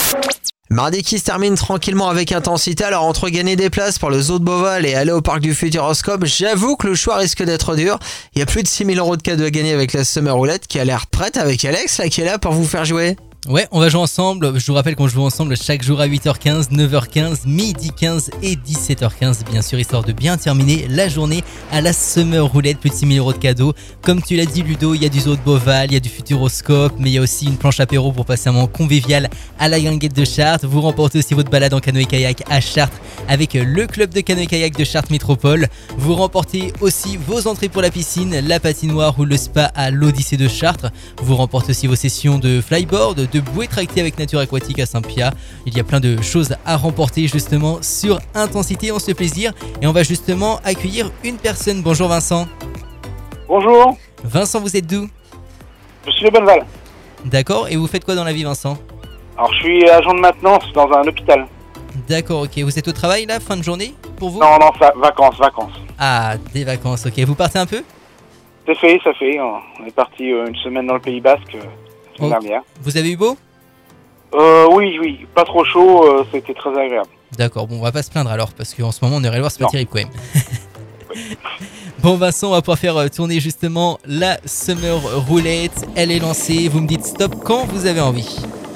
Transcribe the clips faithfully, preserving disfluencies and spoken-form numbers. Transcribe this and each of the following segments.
Mardi qui se termine tranquillement avec intensité, alors entre gagner des places pour le zoo de Beauval et aller au parc du Futuroscope, j'avoue que le choix risque d'être dur. Il y a plus de six mille euros de cadeaux à gagner avec la Summer Roulette qui a l'air prête avec Alex là, qui est là pour vous faire jouer. Ouais, on va jouer ensemble. Je vous rappelle qu'on joue ensemble chaque jour à huit heures quinze, neuf heures quinze, midi quinze et dix-sept heures quinze, bien sûr, histoire de bien terminer la journée à la Summer Roulette. Plus de six mille euros de cadeaux. Comme tu l'as dit, Ludo, il y a du zoo de Beauval, il y a du Futuroscope, mais il y a aussi une planche apéro pour passer un moment convivial à la guinguette de Chartres. Vous remportez aussi votre balade en canoë-kayak à Chartres avec le club de canoë-kayak de Chartres Métropole. Vous remportez aussi vos entrées pour la piscine, la patinoire ou le spa à l'Odyssée de Chartres. Vous remportez aussi vos sessions de flyboard, de bouée tractée avec Nature Aquatique à Saint-Pia. Il y a plein de choses à remporter justement sur Intensité. On se fait plaisir et on va justement accueillir une personne. Bonjour Vincent. Bonjour, Vincent, vous êtes d'où? je suis de Bonneval. D'accord, et vous faites quoi dans la vie Vincent? Alors je suis agent de maintenance dans un hôpital. D'accord, ok. Vous êtes au travail là, fin de journée pour vous? Non, non, ça, vacances, vacances. Ah, des vacances, ok. Vous partez un peu? C'est fait, ça fait. On est parti euh, une semaine dans le Pays Basque euh, la semaine Oh. dernière. Vous avez eu beau? Euh, oui, oui, pas trop chaud, euh, c'était très agréable. D'accord, bon, on va pas se plaindre alors, parce qu'en ce moment, on irait le voir, c'est pas Non. terrible quand même. Bon, Vincent, on va pouvoir faire euh, tourner justement la Summer Roulette. Elle est lancée. Vous me dites stop quand vous avez envie.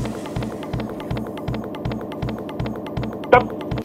Stop.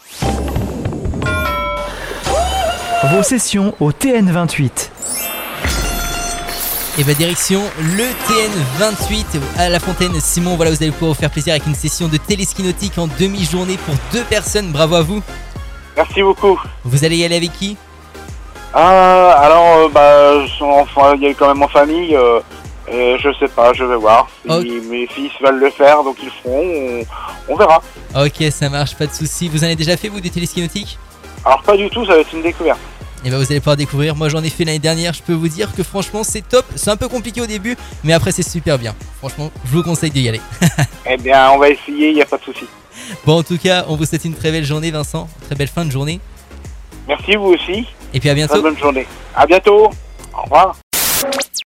Vos sessions au T N vingt-huit. Et bah direction le T N vingt-huit à la Fontaine Simon. Voilà, vous allez pouvoir vous faire plaisir avec une session de téléski nautique en demi-journée pour deux personnes. Bravo à vous. Merci beaucoup. Vous allez y aller avec qui? Ah, alors, euh, bah, je- enfin, il y a quand même en famille, euh, et je sais pas, je vais voir. Si Ok. mes fils veulent le faire, donc ils le feront, on, on verra. Ok, ça marche, pas de soucis. Vous en avez déjà fait vous des téléski nautiques? Alors pas du tout, ça va être une découverte. Et bah vous allez pouvoir découvrir. Moi j'en ai fait l'année dernière. Je peux vous dire que franchement c'est top. C'est un peu compliqué au début, mais après c'est super bien. Franchement, je vous conseille d'y aller. Eh bien, on va essayer, il n'y a pas de souci. Bon, en tout cas, on vous souhaite une très belle journée, Vincent. Très belle fin de journée. Merci, vous aussi. Et puis à Très bientôt. bonne journée. À bientôt. Au revoir.